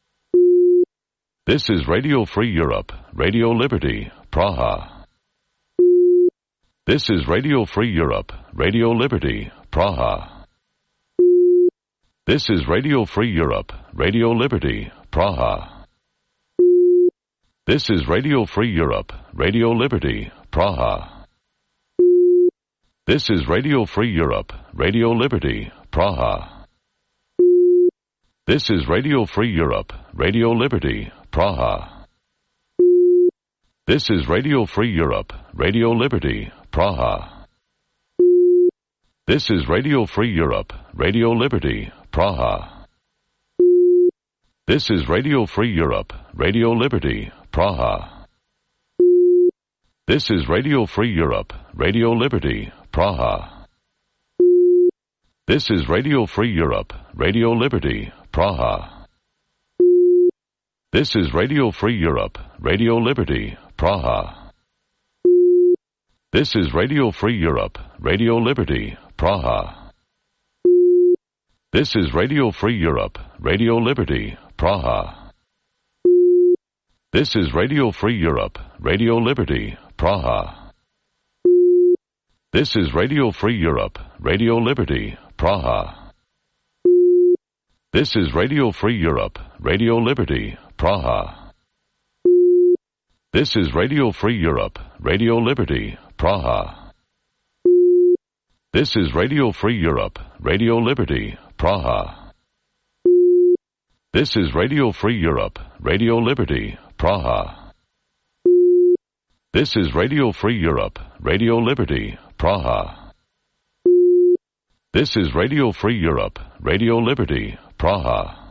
This is Radio Free Europe, Radio Liberty, Praha. This is Radio Free Europe, Radio Liberty, Praha. This is Radio Free Europe, Radio Liberty, Praha. This is Radio Free Europe, Radio Liberty, Praha. This is Radio Free Europe, Radio Liberty, Praha. This is Radio Free Europe, Radio Liberty, Praha. This is Radio Free Europe, Radio Liberty, Praha. This is Radio Free Europe, Radio Liberty, Praha. This is Radio Free Europe, Radio Liberty, Praha. This is Radio Free Europe, Radio Liberty, Praha. This is Radio Free Europe, Radio Liberty, Praha. This is Radio Free Europe, Radio Liberty, Praha. This is Radio Free Europe, Radio Liberty, Praha. This is Radio Free Europe, Radio Liberty, Praha. This is Radio Free Europe, Radio Liberty, Praha. This is Radio Free Europe, Radio Liberty, Praha. This is Radio Free Europe, Radio Liberty, Praha. This is Radio Free Europe, Radio Liberty, Praha. This is Radio Free Europe, Radio Liberty, Praha. This is Radio Free Europe, Radio Liberty, Praha. This is Radio Free Europe, Radio Liberty, Praha. This is Radio Free Europe, Radio Liberty, Praha.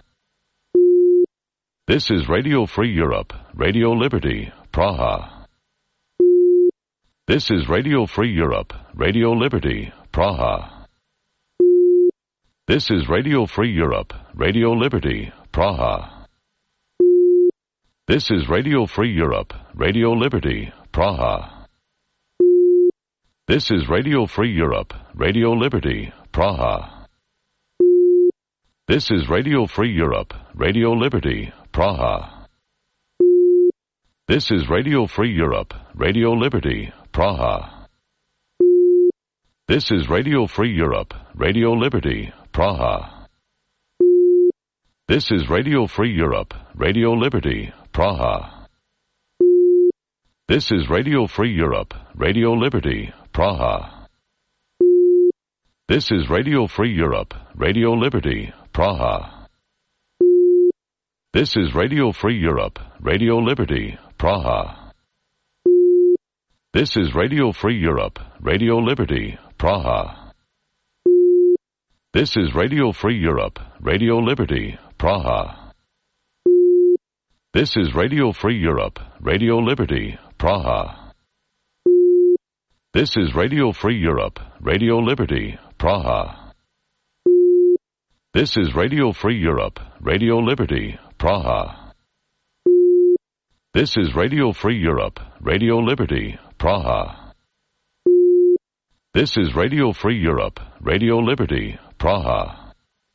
This is Radio Free Europe, Radio Liberty, Praha. This is Radio Free Europe, Radio Liberty, Praha. This is Radio Free Europe, Radio Liberty, Praha. This is Radio Free Europe, Radio Liberty, Praha. This is Radio Free Europe, Radio Liberty, Praha. This is Radio Free Europe, Radio Liberty, Praha. This is Radio Free Europe, Radio Liberty, Praha. This is Radio Free Europe, Radio Liberty, Praha. This is Radio Free Europe, Radio Liberty, Praha. This is Radio Free Europe, Radio Liberty, Praha. This is Radio Free Europe, Radio Liberty, Praha. This is Radio Free Europe, Radio Liberty, Praha. This is Radio Free Europe, Radio Liberty, Praha. This is Radio Free Europe, Radio Liberty, Praha. This is Radio Free Europe, Radio Liberty, Praha. This is Radio Free Europe, Radio Liberty, Praha. This is Radio Free Europe, Radio Liberty, Praha. This is Radio Free Europe, Radio Liberty, Praha. This is Radio Free Europe, Radio Liberty, Praha.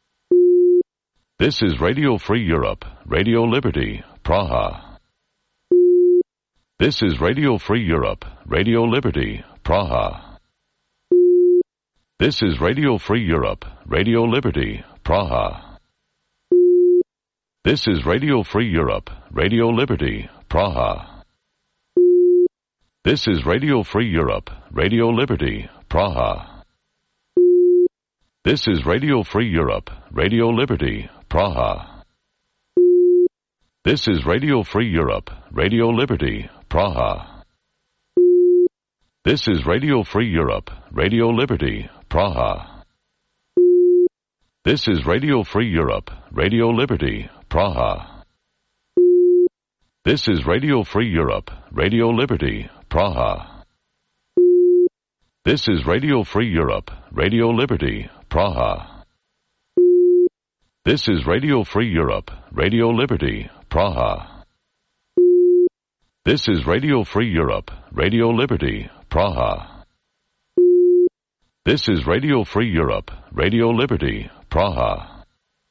This is Radio Free Europe, Radio Liberty, Praha. This is Radio Free Europe, Radio Liberty, Praha. This is Radio Free Europe, Radio Liberty, Praha. This is Radio Free Europe, Radio Liberty, Praha. This is Radio Free Europe, Radio Liberty, Praha. This is Radio Free Europe, Radio Liberty, Praha. This is Radio Free Europe, Radio Liberty, Praha. This is Radio Free Europe, Radio Liberty, Praha. This is Radio Free Europe, Radio Liberty, Praha. This is Radio Free Europe, Radio Liberty, Praha. This is Radio Free Europe, Radio Liberty, Praha. This is Radio Free Europe, Radio Liberty, Praha. This is Radio Free Europe, Radio Liberty, Praha. This is Radio Free Europe, Radio Liberty, Praha.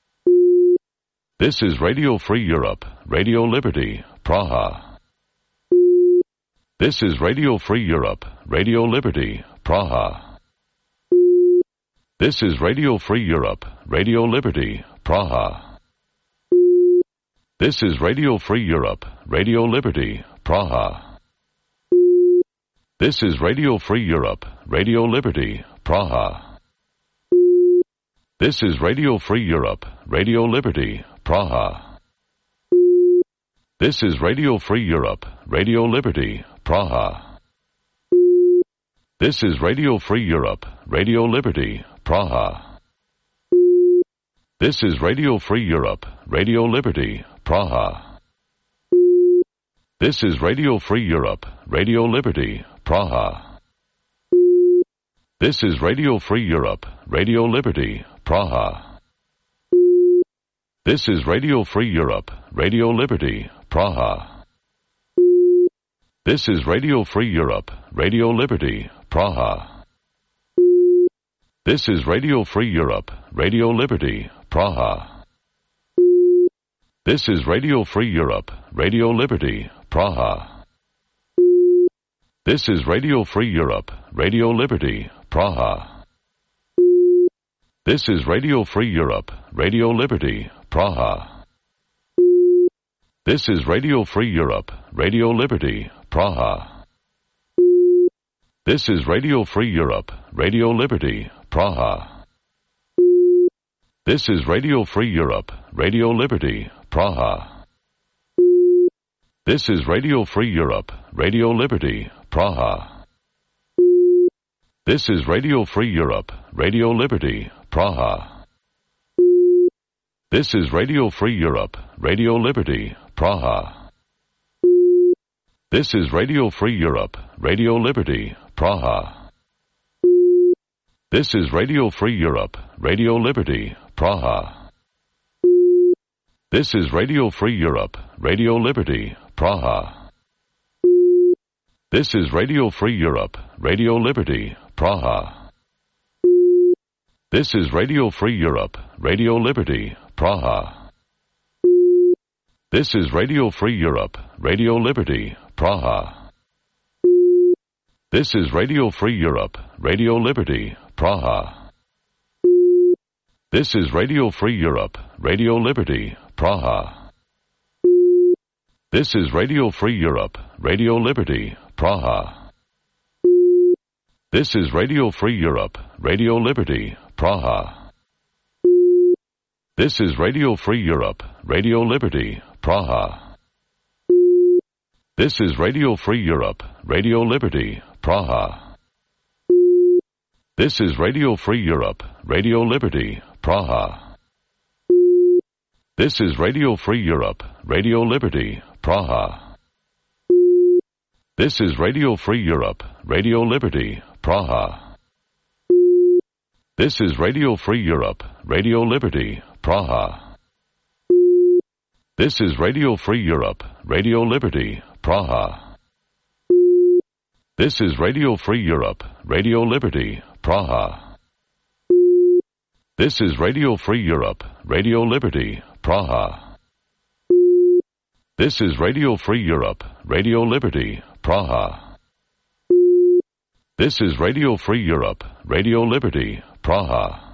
This is Radio Free Europe, Radio Liberty, Praha. This is Radio Free Europe, Radio Liberty, Praha. This is Radio Free Europe, Radio Liberty, Praha. This is Radio Free Europe, Radio Liberty, Praha. This is Radio Free Europe, Radio Liberty, Praha. This is Radio Free Europe, Radio Liberty, Praha. This is Radio Free Europe, Radio Liberty, Praha. This is Radio Free Europe, Radio Liberty, Praha. This is Radio Free Europe, Radio Liberty, Praha. This is Radio Free Europe, Radio Liberty, Praha. This is Radio Free Europe, Radio Liberty, Praha. This is Radio Free Europe, Radio Liberty, Praha. This is Radio Free Europe, Radio Liberty, Praha. This is Radio Free Europe, Radio Liberty, Praha. This is Radio Free Europe, Radio Liberty, Praha. This is Radio Free Europe, Radio Liberty, Praha. This is Radio Free Europe, Radio Liberty, Praha. This is Radio Free Europe, Radio Liberty, Praha. This is Radio Free Europe, Radio Liberty, Praha. This is Radio Free Europe, Radio Liberty, Praha. This is Radio Free Europe, Radio Liberty, Praha. This is Radio Free Europe, Radio Liberty, Praha. This is Radio Free Europe, Radio Liberty, Praha. This is Radio Free Europe, Radio Liberty, Praha. This is Radio Free Europe, Radio Liberty, Praha. This is Radio Free Europe, Radio Liberty, Praha. This is Radio Free Europe, Radio Liberty, Praha. This is Radio Free Europe, Radio Liberty, Praha. This is Radio Free Europe, Radio Liberty, Praha. This is Radio Free Europe, Radio Liberty, Praha. This is Radio Free Europe, Radio Liberty, Praha. This is Radio Free Europe, Radio Liberty, Praha. This is Radio Free Europe, Radio Liberty, Praha. This is Radio Free Europe, Radio Liberty, Praha. This is Radio Free Europe, Radio Liberty, Praha. This is Radio Free Europe, Radio Liberty, Praha. This is Radio Free Europe, Radio Liberty, Praha. This is Radio Free Europe, Radio Liberty, Praha. This is Radio Free Europe, Radio Liberty, Praha. This is Radio Free Europe, Radio Liberty, Praha. This is Radio Free Europe, Radio Liberty, Praha. This is Radio Free Europe, Radio Liberty, Praha. This is Radio Free Europe, Radio Liberty, Praha. This is Radio Free Europe, Radio Liberty, Praha.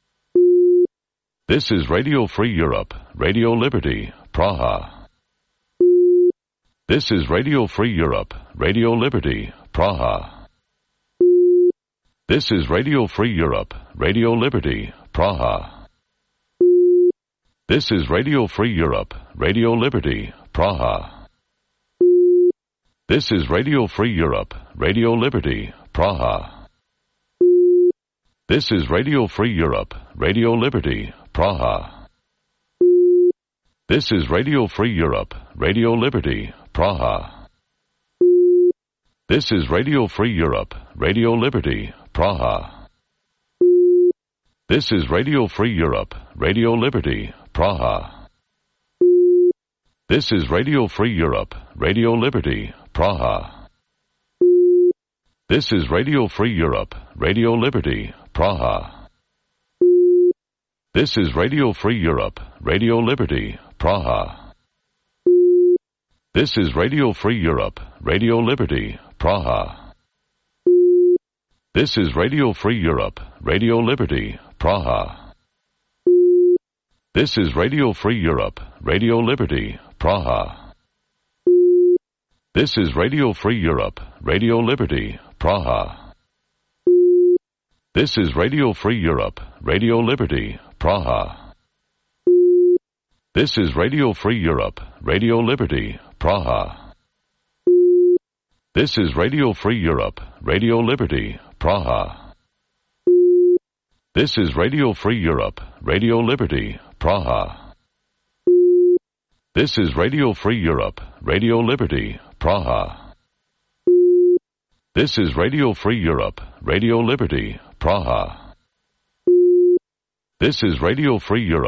This is Radio Free Europe, Radio Liberty, Praha. This is Radio Free Europe, Radio Liberty, Praha. This is Radio Free Europe, Radio Liberty, Praha. This is Radio Free Europe, Radio Liberty, Praha. This is Radio Free Europe, Radio Liberty, Praha. This is Radio Free Europe, Radio Liberty, Praha. This is Radio Free Europe, Radio Liberty, Praha. This is Radio Free Europe, Radio Liberty, Praha. This is Radio Free Europe, Radio Liberty, Praha. This is Radio Free Europe, Radio Liberty, Praha. This is Radio Free Europe, Radio Liberty, Praha. This is Radio Free Europe, Radio Liberty, Praha. This is Radio Free Europe, Radio Liberty, Praha. This is Radio Free Europe, Radio Liberty, Praha. This is Radio Free Europe, Radio Liberty, Praha. This is Radio Free Europe, Radio Liberty, Praha. This is Radio Free Europe, Radio Liberty, Praha. This is Radio Free Europe, Radio Liberty, Praha. This is Radio Free Europe, Radio Liberty, Praha. This is Radio Free Europe, Radio Liberty, Praha. This is Radio Free Europe, Radio Liberty, Praha. This is Radio Free Europe, Radio Liberty, Praha. This is Radio Free Europe.